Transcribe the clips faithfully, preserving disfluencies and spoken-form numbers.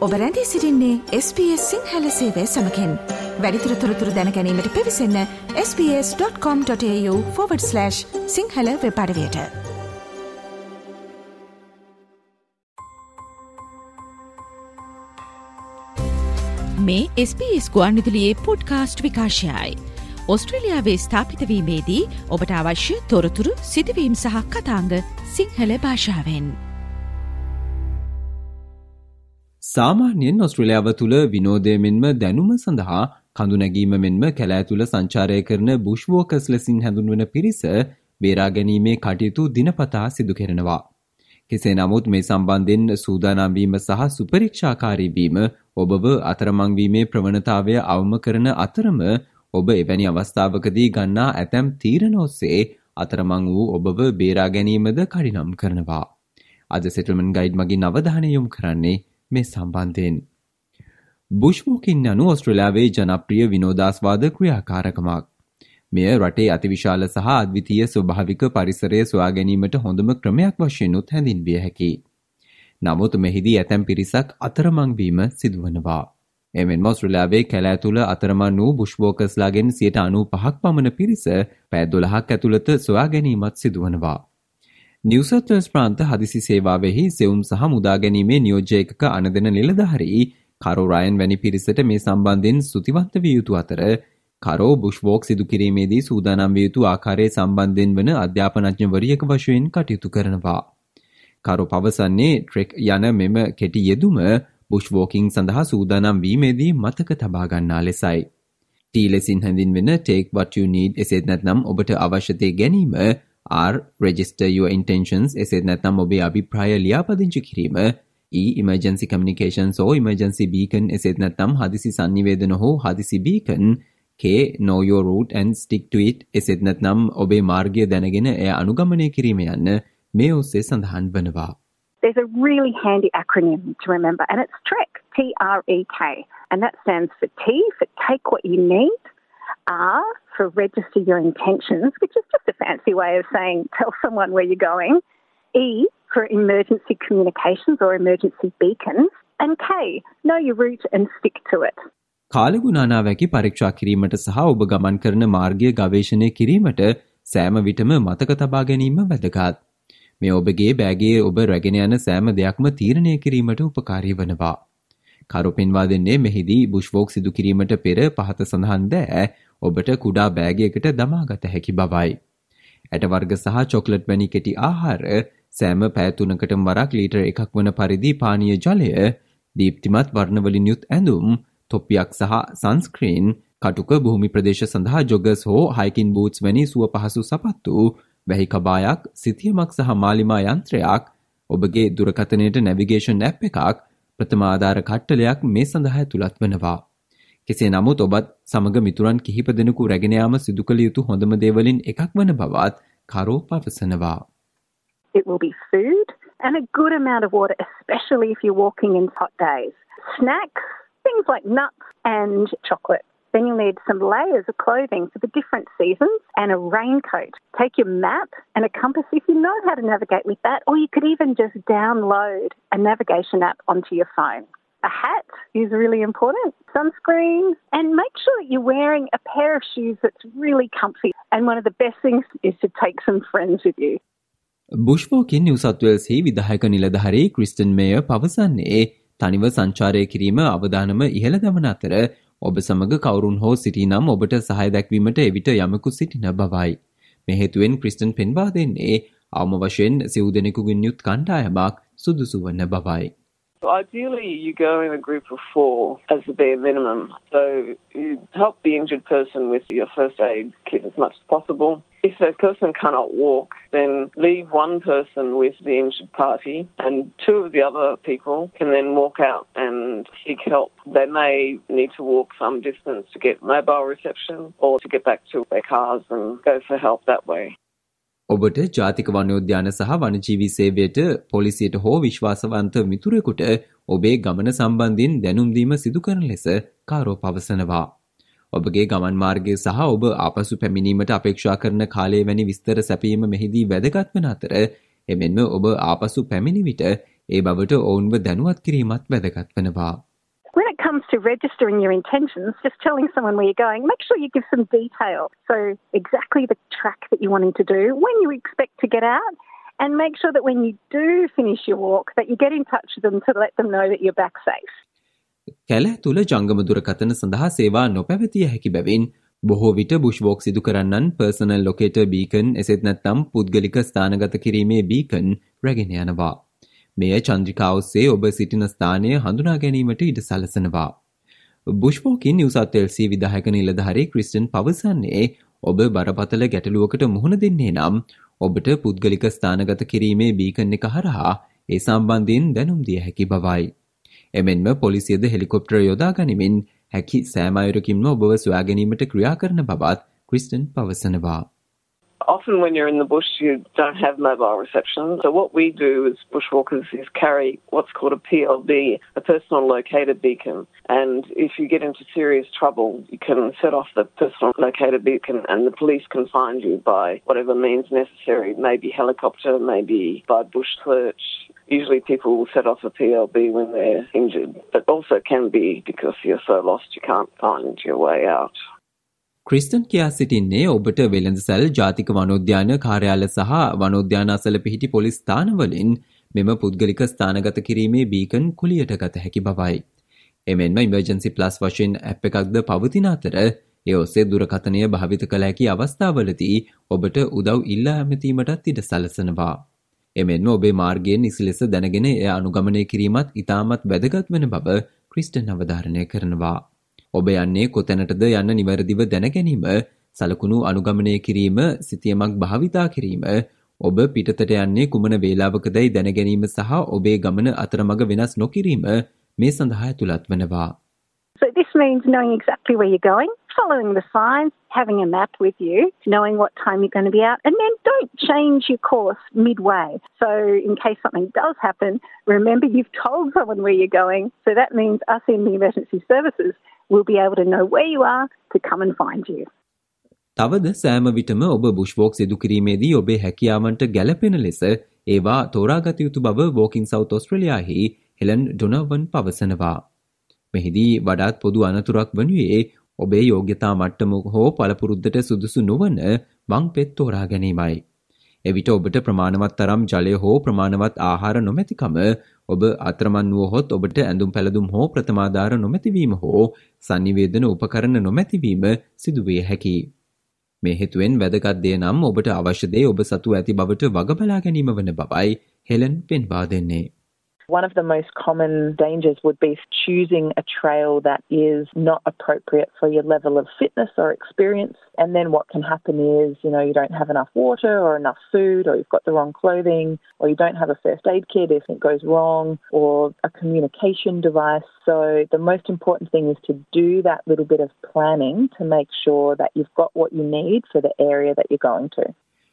ඔබ රැඳී සිටින්නේ එස් බී එස් සිංහල සේවය සමගින්. වැඩිදුර තොරතුරු දැන ගැනීමට පිවිසන්න S B S dot com dot AU forward slash Sinhala web අඩවියට. මේ එස් බී එස් ගුවන්විදුලියේ පොඩ්කාස්ට් විකාශයයි. ඔස්ට්‍රේලියාවේ ස්ථාපිත වීමේදී ඔබට අවශ්‍ය තොරතුරු, සිදුවීම් සහ කතාංග සිංහල භාෂාවෙන්. සාමාන්‍යයෙන් ඔස්ට්‍රේලියාව තුළ විනෝදය මෙන්ම දැනුම සඳහා කඳු නැගීම මෙන්ම කැලෑ තුළ සංචාරය කරන බුෂ් වෝකර්ස් ලෙසින් හැඳුන්වන පිරිස බේරා ගැනීමේ කටයුතු දිනපතා සිදු කෙරෙනවා. කෙසේ නමුත් මේ සම්බන්ධයෙන් සූදානම් වීම සහ සුපරීක්ෂාකාරී වීම ඔබව අතරමං වීමේ ප්‍රවණතාවය අවම කරන අතරම ඔබ එවැනි අවස්ථාවකදී ගන්නා ඇතැම් තීරණ ඔස්සේ අතරමං වූ ඔබව බේරා ගැනීමද කඩිනම් කරනවා. අද සෙටල්මන්ට් ගයිඩ් මගින් අවධානය යොමු කරන්නේ මේ සම්බන්ධයෙන්. බුෂ් වෝකින් යනු ඔස්ට්‍රේලියාවේ ජනප්‍රිය විනෝදාස්වාද ක්‍රියාකාරකමක්. මෙය රටේ අතිවිශාල සහ අද්විතීය ස්වභාවික පරිසරය සොයා ගැනීමට හොඳම ක්‍රමයක් වශයෙන් උත් හැඳින්විය හැකියි. නමුත් මෙහිදී ඇතැම් පිරිසක් අතරමං වීම සිදුවනවා. එමෙන්ම ඔස්ට්‍රේලියාවේ කැලෑ තුළ අතරමං වූ බුෂ් වෝකර්ස්ලාගෙන් සියයට අනූපහක් පමණ පිරිස පැය දොළහක් ඇතුළත සොයා ගැනීමත් සිදුවනවා. නිව් සවුත් වේල්ස් ප්‍රාන්ත හදිසි සේවාවෙහි සෙවුම් සහ මුදා ගැනීමේ නියෝජ්‍ය ඒකක අනදෙන නිලධාරී කරෝ රයන් වැනි පිරිසට මේ සම්බන්ධයෙන් ස්තුතිවන්ත විය යුතු අතර කරෝ බුෂ් වෝක් සිදු කිරීමේදී සූදානම් විය යුතු ආකාරයේ සම්බන්ධයෙන් වන අධ්‍යාපනඥවරියක වශයෙන් කටයුතු කරනවා. කරෝ පවසන්නේ ට්‍රෙක් යන මෙම කෙටි යෙදුම බුෂ් වෝකින් සඳහා සූදානම් වීමේදී මතක තබා ගන්නා ලෙසයි. ටී ලෙසින් හැඳින්වෙන take what you need එසේත් නැත්නම් ඔබට අවශ්‍ය දේ ගැනීම, R register your intentions එසේත් නැත්නම් ඔබේ අභිප්‍රාය ලියාපදිංචි කිරීම, E emergency communications or emergency beacon එසේත් නැත්නම් හදිසි සංනිවේදන හෝ හදිසි beacon, K know your route and stick to it එසේත් නැත්නම් ඔබේ මාර්ගය දැනගෙන එය අනුගමනය කිරීම යන්න මේ ඔස්සේ සඳහන් වනවා. There's a really handy acronym to remember and it's TREK, T R E K, and that stands for T for take what you need, R for register your intentions, which is just a fancy way of saying tell someone where you're going, E for emergency communications or emergency beacons, and K, know your route and stick to it. කාලගුණානාවැකි පරීක්ෂා කිරීමට සහ ඔබ ගමන් කරන මාර්ගය ගවේෂණය කිරීමට සෑම විටම මතක තබා ගැනීම වැදගත්. මේ ඔබගේ බෑගයේ ඔබ රැගෙන යන සෑම දෙයක්ම තීරණය කිරීමට උපකාරී වනවා. කරෝ පෙන්වා දෙන්නේ මෙහිදී බුෂ් වෝක් සිදු කිරීමට පෙර පහත සඳහන් දෑ ඔබට කුඩා බෑගයකට දමාගත හැකි බවයි. ඇට වර්ග සහ චොක්ලට් වැනි කෙටි ආහාර, සෑම පැය තුනකටම වරක් ලීටර් එකක් වන පරිදි පානීය ජලය, දීප්තිමත් වර්ණවලින් යුත් ඇඳුම්, තොප්පියක් සහ සන්ස්ක්‍රීන්, කටුක භූමි ප්‍රදේශ සඳහා ජොගර්ස් හෝ හයිකින් බූට්ස් වැනි සුව පහසු සපත්තු, වැහි කබායක්, සිතියමක් සහ මාලිමා යන්ත්‍රයක්, ඔබගේ දුරකථනයට නැවිගේෂන් ඇප් එකක්, ප්‍රථමාධාර කට්ටලයක් මේ සඳහා ඇතුළත් වනවා. කෙසේ නමුත් ඔබත් සමග මිතුරන් කිහිප දෙනෙකු රැගෙන යාම සිදු කළ යුතු හොඳම දේවලින් එකක් වන බවත් කරෝ පවසනවා. It will be food and a good amount of water, especially if you're walking in hot days. Snacks, things like nuts and chocolate. Then you'll need some layers of clothing for the different seasons and a raincoat. Take your map and a compass if you know how to navigate with that, or you could even just download a navigation app onto your phone. A hat is really important, sunscreen, and make sure that you're wearing a pair of shoes that's really comfy. And one of the best things is to take some friends with you. Bushwalking New South වේල්ස්හි විධායක නිලධාරී Kristen Meyer පවසන්නේ තනිව සංචාරය කිරීම අවදානම ඉහළ දමන අතර ඔබ සමග කවුරුන් හෝ සිටිනම් ඔබට සහාය දැක්වීමට එවිට යමෙකු සිටින බවයි. මේ හේතුවෙන් ක්‍රිස්ටන් පෙන්වා දෙන්නේ අවම වශයෙන් සිව් දෙනෙකුගෙන් යුත් කණ්ඩායමක් සුදුසු වන බවයි. So ideally, you go in a group of four as the bare minimum. So you help the injured person with your first aid kit as much as possible. If that person cannot walk, then leave one person with the injured party and two of the other people can then walk out and seek help. They may need to walk some distance to get mobile reception or to get back to their cars and go for help that way. ඔබට ජාතික වනෝද්‍යාන සහ වනජීවී සේවයට පොලිසියට හෝ විශ්වාසවන්ත මිතුරෙකුට ඔබේ ගමන සම්බන්ධයෙන් දැනුම් දීම සිදු කරන ලෙස කාරෝ පවසනවා. ඔබගේ ගමන් මාර්ගය සහ ඔබ ආපසු පැමිණීමට අපේක්ෂා කරන කාලය වැනි විස්තර සැපීම මෙහිදී වැදගත් වන අතර එමෙන්ම ඔබ ආපසු පැමිණි විට ඒ බවට ඔවුන්ව දැනුවත් කිරීමත් වැදගත් වෙනවා. When it comes to registering your intentions, just telling someone where you're going, make sure you give some detail. So exactly the track that you're wanting to do, when you expect to get out, and make sure that when you do finish your walk, that you get in touch with them to let them know that you're back safe. කැල තුල ජංගම දුරකථන සඳහා සේවා නොපැවතිය හැකි බැවින් බොහෝ විට Bush walk සිදු කරන්නන් පර්සනල් ලොකේටර් බීකන් එසේත් නැත්නම් පුද්ගලික ස්ථානගත කිරීමේ බීකන් රැගෙන යනවා. මෙය චන්ද්‍රිකා ඔස්සේ ඔබ සිටින ස්ථානය හඳුනා ගැනීමට ඉඩ සලසනවා. Bushwalking New South Wales විධායක නිලධාරී ක්‍රිස්ටන් පවසන්නේ ඔබ බරපතල ගැටලුවකට මුහුණ දෙන්නේ නම් ඔබට පුද්ගලික ස්ථානගත කිරීමේ බීකන් එක හරහා ඒ සම්බන්ධයෙන් දැනුම් දිය හැකි බවයි. එමෙන්ම පොලිසියද හෙලිකොප්ටර් යොදා ගනිමින් හැකි සෑම අයුරකින්ම ඔබව සොයා ගැනීමට ක්‍රියා කරන බවත් ක්‍රිස්ටන් පවසනවා. Often when you're in the bush, you don't have mobile reception. So what we do as bushwalkers is carry what's called a P L B, a personal locator beacon. And if you get into serious trouble, you can set off the personal locator beacon and the police can find you by whatever means necessary. Maybe helicopter, maybe by bush search. Usually people will set off a P L B when they're injured, but also can be because you're so lost you can't find your way out. ක්‍රිස්ටන් කියා සිටින්නේ ඔබට වෙළඳසැල් ජාතික වනෝද්‍යාන කාර්යාල සහ වනෝද්‍යාන අසල පිහිටි police ස්ථානවලින් මෙම පුද්ගලික ස්ථානගත කිරීමේ බීකන් කුලියට ගත හැකි බවයි. එමෙන්ම ඉමර්ජන්සි ප්ලස් වශයෙන් ඇප් එකක්ද පවතින අතර ඒ ඔස්සේ දුරකථනය භාවිත කළ හැකි අවස්ථාවලදී ඔබට උදව් ඉල්ලා ඇමතීමටත් ඉඩ සලසනවා. එමෙන්ම ඔබේ මාර්ගයෙන් නිසි ලෙස දැනගෙන එය අනුගමනය කිරීමත් ඉතාමත් වැදගත් වන බව ක්‍රිස්ටන් අවධාරණය කරනවා. ඔබ යන්නේ කොතැනටද යන්න නිවැරදිව දැන ගැනීම, සලකුණු අනුගමනය කිරීම, සිතියමක් භාවිතා කිරීම, ඔබ පිටතට යන්නේ කුමන වේලාවකදයි දැන ගැනීම සහ ඔබේ ගමන අතරමඟ වෙනස් නොකිරීම මේ සඳහා ඇතුළත් වෙනවා. So this means knowing exactly where you're going, following the signs, having a map with you, knowing what time you're going to be out, and then don't change your course midway. So in case something does happen, remember you've told someone where you're going, so that means us in the emergency services will be able to know where you are to come and find you. තවද සෑම විටම ඔබ Bush walk සිදු කිරීමේදී ඔබේ හැකියාවන්ට ගැළපෙන ලෙස ඒවා තෝරාගත යුතු බව වෝකින් සවුත් ඔස්ට්‍රේලියාහි හෙලන් ඩොනවන් පවසනවා. මෙහිදී වඩාත් පොදු අනතුරක් වනුයේ ඔබේ යෝග්‍යතා මට්ටම හෝ පළපුරුද්දට සුදුසු නොවන වං පෙත් තෝරා ගැනීමයි. එවිට ඔබට ප්‍රමාණවත් තරම් ජලය හෝ ප්‍රමාණවත් ආහාර නොමැතිකම, ඔබ අතරමං වුවහොත් ඔබට ඇඳුම් පැළඳුම් හෝ ප්‍රථමාධාර නොමැතිවීම හෝ සංනිවේදන උපකරණ නොමැතිවීම සිදුවිය හැකියි. මේ හේතුවෙන් වැදගත් දේ නම් ඔබට අවශ්‍ය දේ ඔබ සතු ඇති බවට වග බලා ගැනීම වන බවයි හෙලන් පෙන්වා දෙන්නේ. One of the most common dangers would be choosing a trail that is not appropriate for your level of fitness or experience. And then what can happen is, you know, you don't have enough water or enough food, or you've got the wrong clothing, or you don't have a first aid kit if it goes wrong, or a communication device. So the most important thing is to do that little bit of planning to make sure that you've got what you need for the area that you're going to.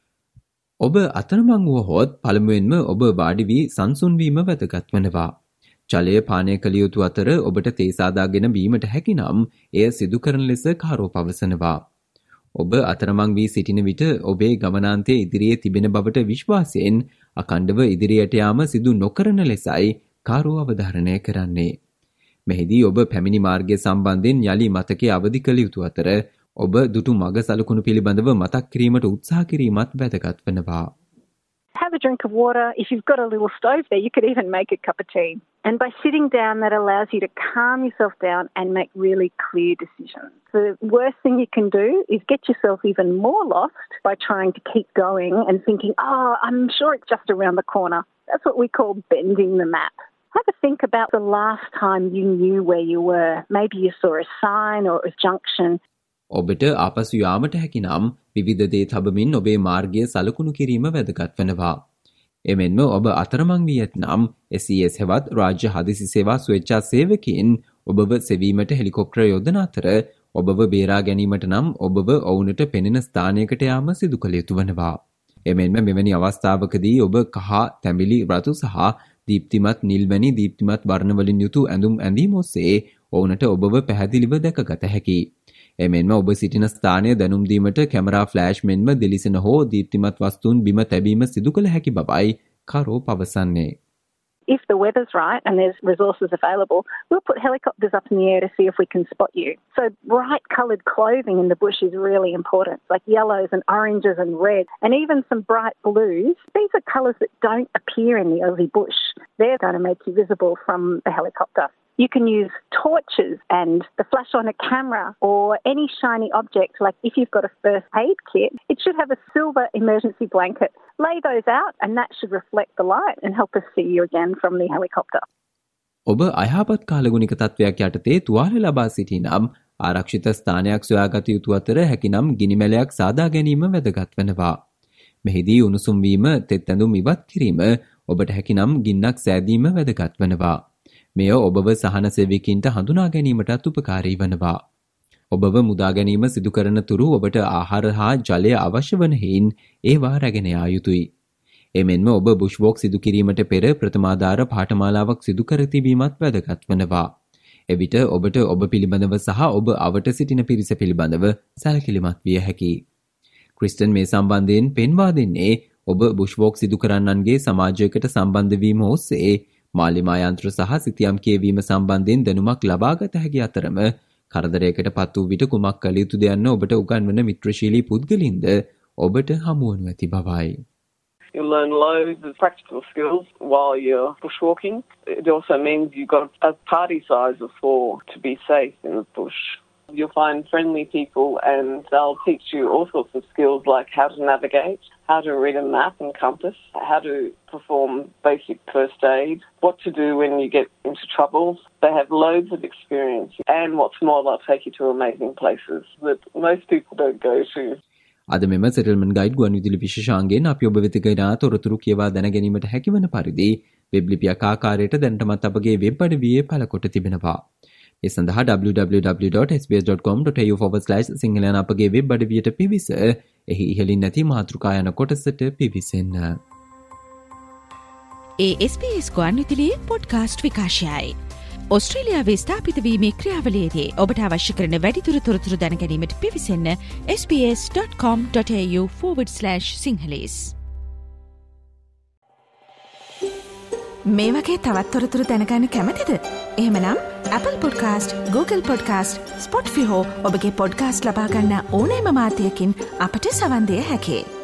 ඔබ අතරමං වුවහොත් පළමුවෙන්ම ඔබ වාඩි වී සංසුන් වීම වැදගත් වෙනවා. ජලය පානය කළ යුතු අතර ඔබට තේ සාදාගෙන බීමට හැකි නම් එය සිදු කරන ලෙස කාරෝ පවසනවා. ඔබ අතරමං වී සිටින විට ඔබේ ගමනාන්තය ඉදිරියේ තිබෙන බවට විශ්වාසයෙන් අකණ්ඩව ඉදිරියට යාම සිදු නොකරන ලෙසයි කාරෝ අවධාරණය කරන්නේ. මෙහිදී ඔබ පැමිණි මාර්ගය සම්බන්ධයෙන් යලි මතකයේ අවදි කළ යුතු අතර ඔබ දුටු මග සලකුණු පිළිබඳව මතක් කිරීමට උත්සාහ කිරීමත් වැදගත් වෙනවා. Have a drink of water. If you've got a little stove there, you could even make a cup of tea. And by sitting down, that allows you to calm yourself down and make really clear decisions. The worst thing you can do is get yourself even more lost by trying to keep going and thinking, oh, I'm sure it's just around the corner. That's what we call bending the map. Have a think about the last time you knew where you were. Maybe you saw a sign or a junction. ඔබට ආපසු යාමට හැකි නම් විවිධ දේ තබමින් ඔබේ මාර්ගය සලකුණු කිරීම වැදගත් වෙනවා. එමෙන්ම ඔබ අතරමං වී ඇතනම් S E S හෙවත් රාජ්‍ය හදිසි සේවා ස්වේච්ඡා සේවකයින් ඔබව සෙවීමට හෙලිකොප්ටර් යොදන අතර ඔබව බේරා ගැනීමට නම් ඔබව ඔවුන්ට පෙනෙන ස්ථානයකට යාම සිදු කළ යුතු වෙනවා. එමෙන්ම මෙවැනි අවස්ථාවකදී ඔබ කහ, තැඹිලි, රතු සහ දීප්තිමත් නිල් වැනි දීප්තිමත් වර්ණ වලින් යුතු ඇඳුම් ඇඳීම ඔස්සේ ඔවුන්ට ඔබව පැහැදිලිව දැකගත හැකියි. එමෙන්ම ඔබ සිටින ස්ථානය දැනුම් දීමට කැමරා ෆ්ලෑෂ් මෙන්ම දිලිසෙන හෝ දීප්තිමත් වස්තුන් බිම තැබීම සිදු කළ හැකි බවයි කාරෝ පවසන්නේ. if the weather's right and there's resources available, we'll put helicopters up in the air to see if we can spot you. So bright coloured clothing in the bush is really important, like yellows and oranges and reds, and even some bright blues. These are colours that don't appear in the Aussie bush. They're going to make you visible from the helicopter. You can use torches and the flash on a camera or any shiny object. Like if you've got a first aid kit, it should have a silver emergency blanket. Lay those out and that should reflect the light and help us see you again from the helicopter. ඔබ අයහපත් කාලගුණික තත්ත්වයක් යටතේ තුවාල ලබා සිටිනම් ආරක්ෂිත ස්ථානයක් සොයාගත යුතු අතර හැකිනම් ගිනිමැලයක් සාදා ගැනීම වැදගත් වෙනවා. මෙහිදී උණුසුම් වීම, තෙත් ඇඳුම් ඉවත් කිරීම, ඔබට හැකිනම් ගින්නක් සෑදීම වැදගත් වෙනවා. මෙය ඔබව සහන සේවකින්ට හඳුනා ගැනීමටත් උපකාරී වෙනවා. ඔබව මුදා ගැනීම සිදු කරන තුරු ඔබට ආහාර හා ජලය අවශ්‍ය වන හේයින් ඒවා රැගෙන යා යුතුයි. එමෙන්ම ඔබ බුෂ් වොක් සිදු කිරීමට පෙර ප්‍රථමාධාර පාඨමාලාවක් සිදු කර තිබීමත් වැදගත් වෙනවා. එවිට ඔබට ඔබ පිළිබඳව සහ ඔබ අවට සිටින පිරිස පිළිබඳව සැලකිලිමත් විය හැකියි. ක්‍රිස්ටන් මේ සම්බන්ධයෙන් පෙන්වා දෙන්නේ ඔබ බුෂ් වොක් සිදු කරන්නන්ගේ සමාජයකට සම්බන්ධ වීම ඔස්සේ මාලිමා යන්ත්‍ර සහ සිතියම් කියවීම සම්බන්ධයෙන් දැනුමක් ලබාගත හැකි අතරම කරදරයකට පත් වූ විට කුමක් කළ යුතුද යන්න ඔබට උගන්වන මිත්‍රශීලී පුද්ගලින්ද ඔබට හමු වනු ඇති බවයි. You learn loads of practical skills while you're bushwalking. It also means you've got a party size of four to be safe in the bush. You'll find friendly people and they'll teach you all sorts of skills like how to navigate, how to read a map and compass, how to perform basic first aid, what to do when you get into trouble. They have loads of experience and what's more, they'll take you to amazing places that most people don't go to. අද මෙම settlement guide ගුවන්විදුලි විශේෂාංගයෙන් අපි ඔබ වෙත ගෙන තොරතුරු කියවා දැන ගැනීමට හැකිවන පරිදි වෙබ් ලිපියක් ආකාරයට දැනටමත් අපගේ වෙබ් අඩවියේ පළකොට තිබෙනවා. ඒ සඳහා double-u double-u double-u dot s b s dot com dot a u forward slash Sinhala යන අපගේ වෙබ් අඩවියට පිවිස එහි ඉහළින් නැති මාතෘකා යන කොටසට පිවිසෙන්න. ඒ එස් බී එස් ගුවන්විදුලියේ පොඩ්කාස්ට් විකාශයයි. ඔස්ට්‍රේලියාවේ ස්ථාපිත වීමේ ක්‍රියාවලියේදී ඔබට අවශ්‍ය කරන වැඩිදුර තොරතුරු දැන ගැනීමට පිවිසෙන්න s b s dot com dot a u forward slash sinhalese. මේ වගේ තවත් තොරතුරු දැනගන්න කැමතිද? එහෙමනම් Apple Podcast, Google Podcast, Spotify හෝ ඔබගේ පොඩ්කාස්ට් ලබා ගන්න ඕනෑම මාධ්‍යයකින් අපට සවන් දෙන්න හැකියි.